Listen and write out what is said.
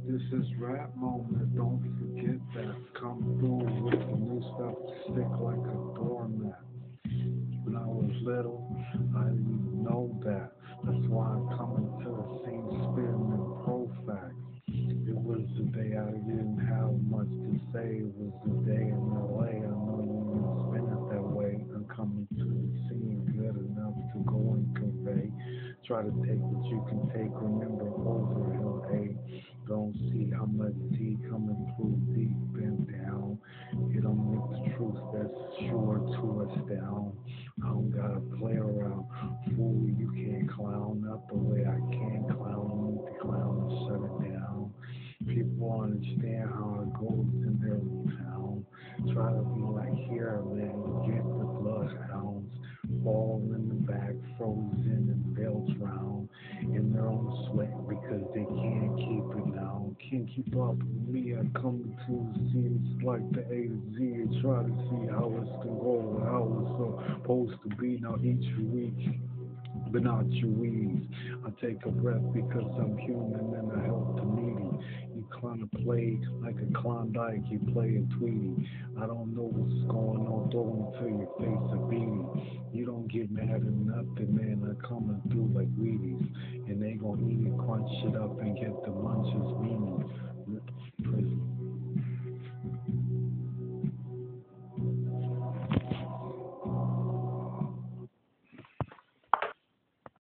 This is rap moment, don't forget that. Come through with the new stuff, stick like a doormat. When I was little, I didn't know that. That's why I come into the scene spitting in Profax. It was the day I didn't have much to say. It was the day in LA. I know you didn't spin it that way. I'm coming to the scene good enough to go and convey. Try to take what you can take. Remember Overhill, A. Don't see how much D coming through deep and down. You don't make the truth that's sure to us down. I don't gotta play around. Fool, you can't clown. Not the way I can clown. You need to clown and shut it down. People understand how it goes in their town. Try to be like here, man. Get the bloodhounds. Fall in the back, frozen and belts round in their own sweat because they can't keep it down. Can't keep up with me. I come to the scenes like the A to Z and try to see how it's gonna go, how it's supposed to be. Now each week but not your weeds. I take a breath because I'm human and I help the needy. You kind of play like a Klondike, you play a Tweety. I don't know what's going on, throw into your face a beanie. You don't get mad at nothing, man. I'm coming through like Wheaties. And they gonna eat it, crunch it up, and get the munches. Me